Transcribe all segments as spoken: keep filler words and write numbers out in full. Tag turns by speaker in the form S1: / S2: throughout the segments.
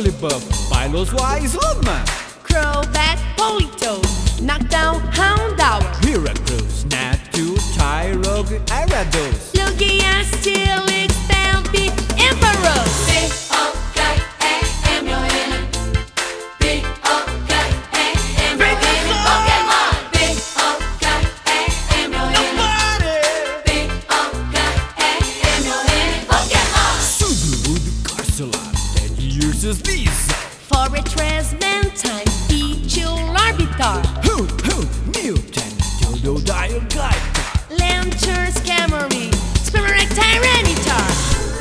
S1: Jigglypuff, Piloswise, Lugman,
S2: Crobat, Politoed, Knockdown, Houndour,
S1: Heracross, Natu, Tyrogue, Ariados,
S2: Lugia, Steelix, Stampy, Ampharos.
S1: Visa,
S2: Forretress, Mantine, Pichu, Larvitar,
S1: Hoot, Hoot, Mutant, Totodile, Gaitar,
S2: Lancer, Scamory, Spinarak, Tyranitar.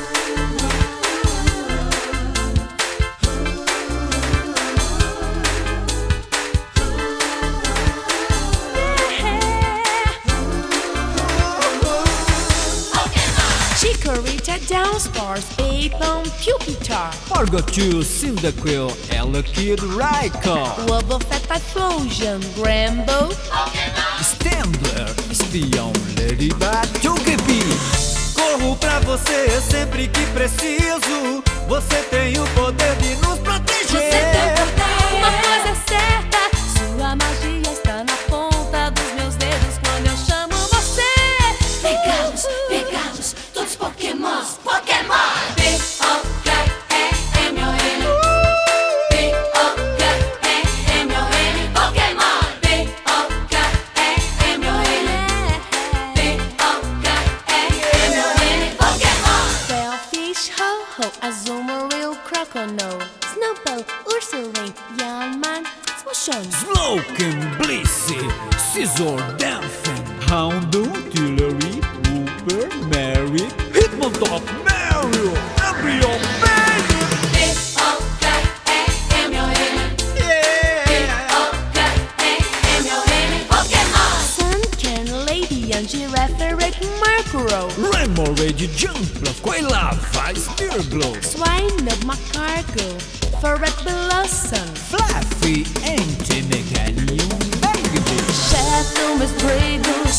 S2: Chikorita, Downspars, Apom, Pupitar,
S1: Margotu, Cyndaquil, Elekid, Raikou,
S2: Wobbuffet, Typhlosion, Gramble,
S1: Stambler, Espião, Ladybug, Togepi. Corro pra você sempre que preciso. Você tem o poder de nos proteger.
S2: Você tem poder. Uma coisa é certa, sua magia está na ponta dos meus dedos quando eu chamo você. Pegá-los, pegá-los, todos Pokémons, Pokémon. P O K E M O N, P O K E M O N, Pokémon. P O K E M O N, P O K E M O N, Pokémon. Bellfish, Ho-Ho, Azumarill, Croconaw, Snowball, Ursaring, Yanman, Smoshon,
S1: Slowking, Blissey, Scizor, Damphin, Houndoom, Tillery, Wooper, Mary, Hitmontop, Mario, Embryo, Baby.
S2: P O K E M O N, P O K E M O N, Pokémon. Sunken, Ladian, Giraffe, Murkrow,
S1: Remoraid, Jumpluff, Quailava, Spearglow,
S2: Swinub, Macargo, Ferret, Blossom,
S1: Fluffy, Anti-Meganium, Magdy,
S2: Shadow, Miss Bradle,